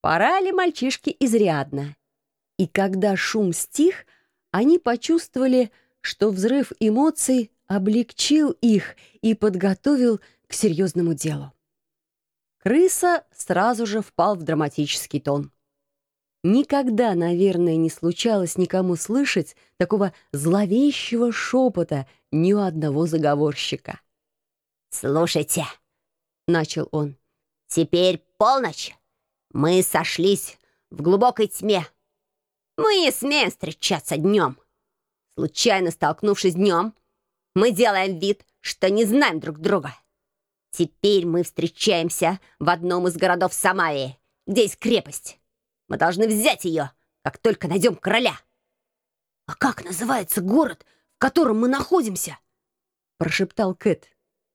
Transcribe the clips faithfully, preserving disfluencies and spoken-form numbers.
Порали мальчишки изрядно. И когда шум стих, они почувствовали, что взрыв эмоций облегчил их и подготовил к серьезному делу. Крыса сразу же впал в драматический тон. Никогда, наверное, не случалось никому слышать такого зловещего шепота ни у одного заговорщика. «Слушайте», — начал он, — «теперь полночь. Мы сошлись в глубокой тьме. Мы не смеем встречаться днем. Случайно столкнувшись днем, мы делаем вид, что не знаем друг друга. Теперь мы встречаемся в одном из городов Самавии, где есть крепость. Мы должны взять ее, как только найдем короля». «А как называется город, в котором мы находимся?» — прошептал Кэт.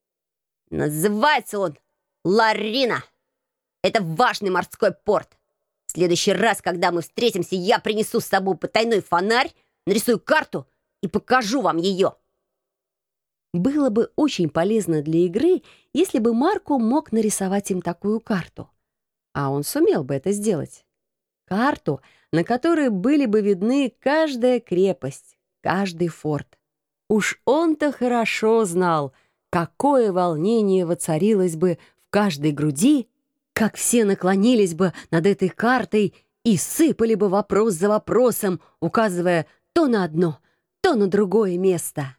«Называется он Ларина. Это важный морской порт. В следующий раз, когда мы встретимся, я принесу с собой потайной фонарь, нарисую карту и покажу вам ее». Было бы очень полезно для игры, если бы Марко мог нарисовать им такую карту. А он сумел бы это сделать. Карту, на которой были бы видны каждая крепость, каждый форт. Уж он-то хорошо знал, какое волнение воцарилось бы в каждой груди, как все наклонились бы над этой картой и сыпали бы вопрос за вопросом, указывая то на одно, то на другое место.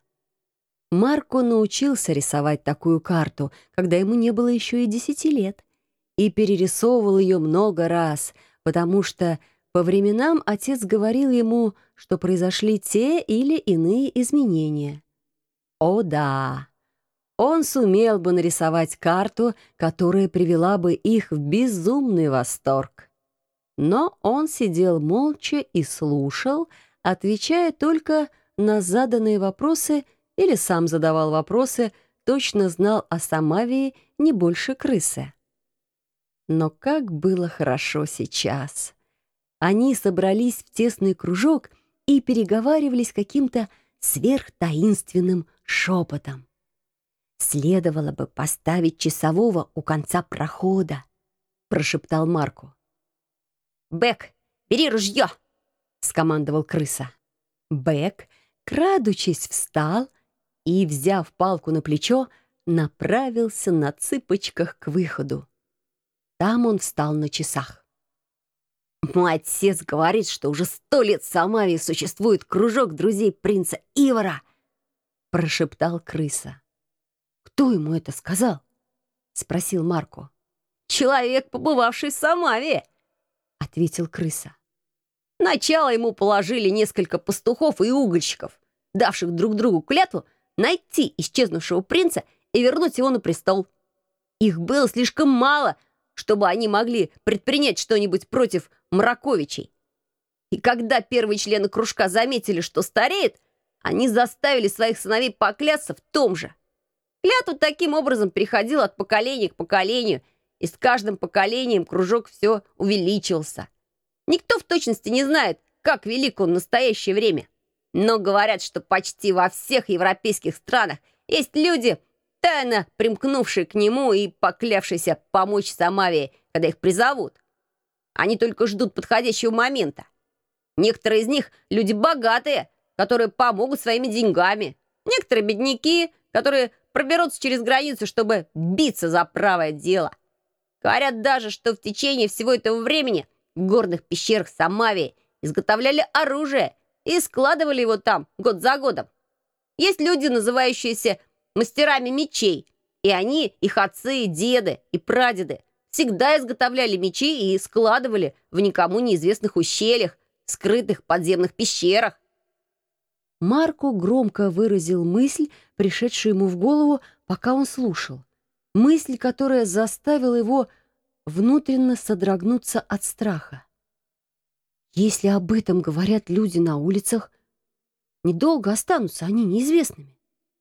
Марко научился рисовать такую карту, когда ему не было еще и десяти лет, и перерисовывал ее много раз, потому что по временам отец говорил ему, что произошли те или иные изменения. О да! Он сумел бы нарисовать карту, которая привела бы их в безумный восторг. Но он сидел молча и слушал, отвечая только на заданные вопросы или сам задавал вопросы, точно знал о Самавии не больше крысы. Но как было хорошо сейчас! Они собрались в тесный кружок и переговаривались каким-то сверхтаинственным шепотом. «Следовало бы поставить часового у конца прохода», — прошептал Марко. «Бэк, бери ружье!» — скомандовал крыса. Бэк, крадучись, встал и, взяв палку на плечо, направился на цыпочках к выходу. Там он встал на часах. «Мой отец говорит, что уже сто лет в Самавии существует кружок друзей принца Ивара», — прошептал крыса. «Кто ему это сказал?» — спросил Марко. «Человек, побывавший в Самавии», — ответил крыса. «Начало ему положили несколько пастухов и угольщиков, давших друг другу клятву найти исчезнувшего принца и вернуть его на престол. Их было слишком мало, чтобы они могли предпринять что-нибудь против Мраковичей. И когда первые члены кружка заметили, что стареет, они заставили своих сыновей поклясться в том же. Клятва таким образом переходила от поколения к поколению, и с каждым поколением кружок все увеличивался. Никто в точности не знает, как велик он в настоящее время. Но говорят, что почти во всех европейских странах есть люди, тайно примкнувшие к нему и поклявшиеся помочь Самавии, когда их призовут. Они только ждут подходящего момента. Некоторые из них — люди богатые, которые помогут своими деньгами. Некоторые — бедняки, которые проберутся через границу, чтобы биться за правое дело. Говорят даже, что в течение всего этого времени в горных пещерах Самавии изготовляли оружие и складывали его там год за годом. Есть люди, называющиеся мастерами мечей, и они, их отцы, деды и прадеды, всегда изготовляли мечи и складывали в никому неизвестных ущельях, скрытых подземных пещерах. Марко громко выразил мысль, пришедшую ему в голову, пока он слушал. Мысль, которая заставила его внутренно содрогнуться от страха. Если об этом говорят люди на улицах, недолго останутся они неизвестными.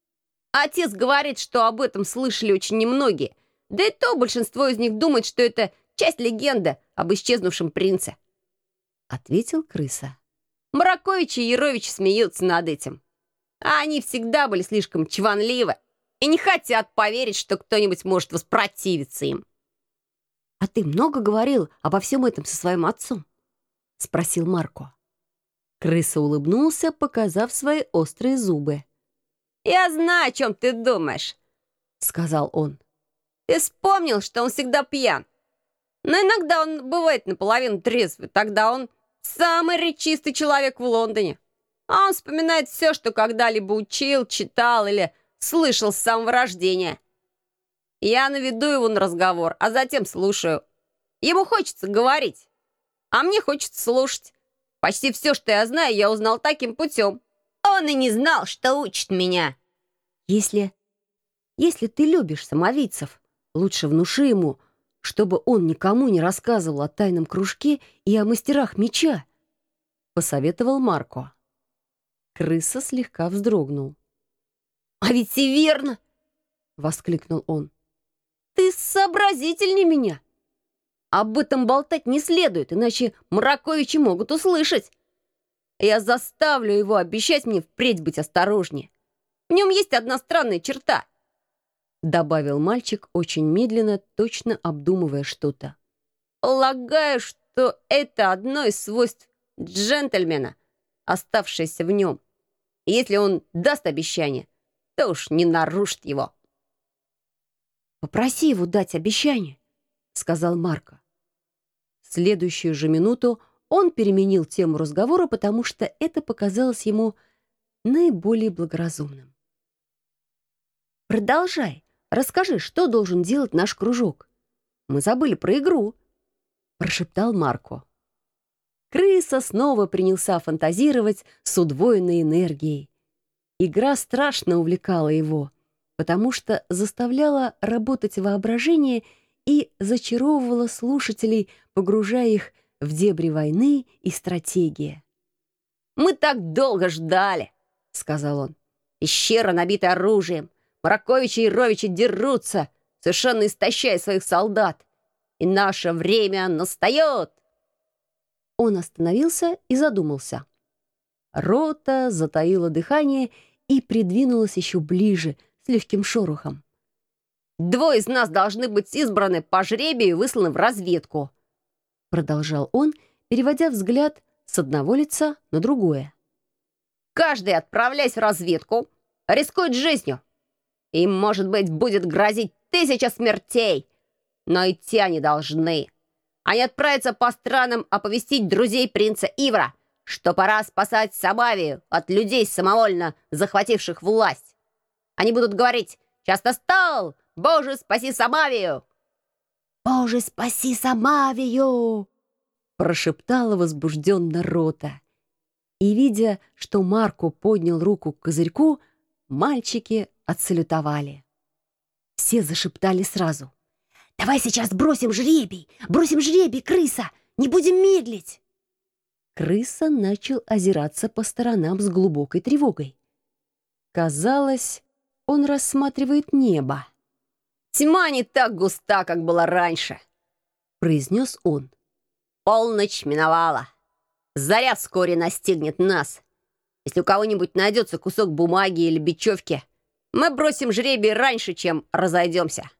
Отец говорит, что об этом слышали очень немногие, да и то большинство из них думает, что это часть легенды об исчезнувшем принце, — ответил крыса. Мракович и Ярович смеются над этим. А они всегда были слишком чванливы и не хотят поверить, что кто-нибудь может воспротивиться им. «А ты много говорил обо всем этом со своим отцом?» — спросил Марко. Крыса улыбнулся, показав свои острые зубы. «Я знаю, о чем ты думаешь», — сказал он. «Ты вспомнил, что он всегда пьян. Но иногда он бывает наполовину трезвый. Тогда он самый речистый человек в Лондоне. А он вспоминает все, что когда-либо учил, читал или слышал с самого рождения. Я наведу его на разговор, а затем слушаю. Ему хочется говорить, а мне хочется слушать. Почти все, что я знаю, я узнал таким путем. Он и не знал, что учит меня». Если, если ты любишь самовидцев, лучше внуши ему, чтобы он никому не рассказывал о тайном кружке и о мастерах меча, — посоветовал Марко. Крыса слегка вздрогнул. «А ведь и верно!» — воскликнул он. «Ты сообразительнее меня. Об этом болтать не следует, иначе Мраковичи могут услышать. Я заставлю его обещать мне впредь быть осторожнее. В нем есть одна странная черта», — добавил мальчик, очень медленно, точно обдумывая что-то. «Полагаю, что это одно из свойств джентльмена, оставшееся в нем. Если он даст обещание, то уж не нарушит его». «Попроси его дать обещание», — сказал Марко. В следующую же минуту он переменил тему разговора, потому что это показалось ему наиболее благоразумным. «Продолжай. Расскажи, что должен делать наш кружок. Мы забыли про игру», — прошептал Марко. Крыса снова принялся фантазировать с удвоенной энергией. Игра страшно увлекала его, потому что заставляла работать воображение и зачаровывала слушателей, погружая их в дебри войны и стратегии. «Мы так долго ждали», — сказал он. «Пещера набита оружием. Мраковичи и Ровичи дерутся, совершенно истощая своих солдат. И наше время настает!» Он остановился и задумался. Рота затаила дыхание и придвинулась еще ближе, с легким шорохом. «Двое из нас должны быть избраны по жребию и высланы в разведку», — продолжал он, переводя взгляд с одного лица на другое. «Каждый, отправляясь в разведку, рискует жизнью. Им, может быть, будет грозить тысяча смертей, но идти они должны. Они отправятся по странам оповестить друзей принца Ивра, что пора спасать Самавию от людей, самовольно захвативших власть. Они будут говорить: «Час настал! Боже, спаси Самавию!» «Боже, спаси Самавию!» прошептала возбужденно Рота. И, видя, что Марко поднял руку к козырьку, мальчики отсалютовали. Все зашептали сразу: «Давай сейчас бросим жребий! Бросим жребий, крыса! Не будем медлить!» Крыса начал озираться по сторонам с глубокой тревогой. Казалось, он рассматривает небо. «Тьма не так густа, как была раньше», — произнес он. «Полночь миновала. Заря вскоре настигнет нас. Если у кого-нибудь найдется кусок бумаги или бечевки, мы бросим жребий раньше, чем разойдемся».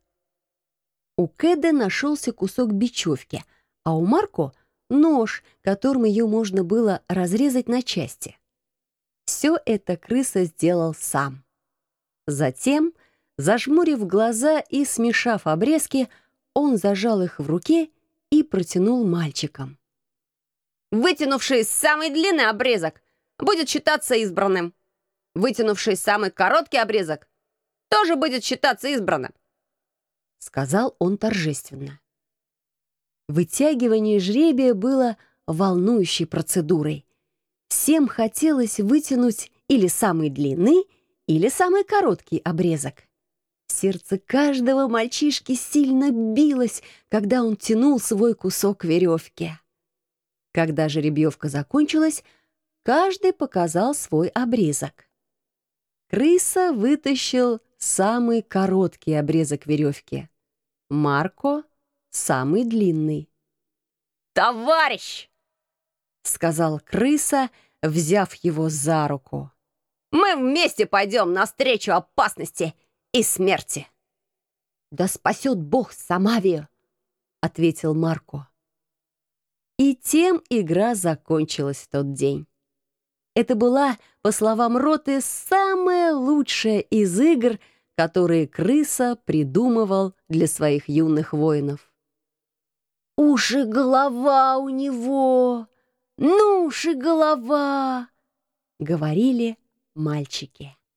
У Кэда нашелся кусок бечевки, а у Марко — нож, которым ее можно было разрезать на части. Все это крыса сделал сам. Затем, зажмурив глаза и смешав обрезки, он зажал их в руке и протянул мальчикам. «Вытянувший самый длинный обрезок будет считаться избранным. Вытянувший самый короткий обрезок тоже будет считаться избранным», — сказал он торжественно. Вытягивание жребия было волнующей процедурой. Всем хотелось вытянуть или самый длинный, или самый короткий обрезок. Сердце каждого мальчишки сильно билось, когда он тянул свой кусок веревки. Когда жеребьевка закончилась, каждый показал свой обрезок. Крыса вытащил самый короткий обрезок веревки. Марко — самый длинный. «Товарищ!» — сказал крыса, взяв его за руку. «Мы вместе пойдем навстречу опасности и смерти». «Да спасет Бог Самавию!» — ответил Марко. И тем игра закончилась в тот день. Это была, по словам Роты, самая лучшая из игр, которые крыса придумывал для своих юных воинов. «Уж и голова у него! Ну уж и голова!» — говорили мальчики.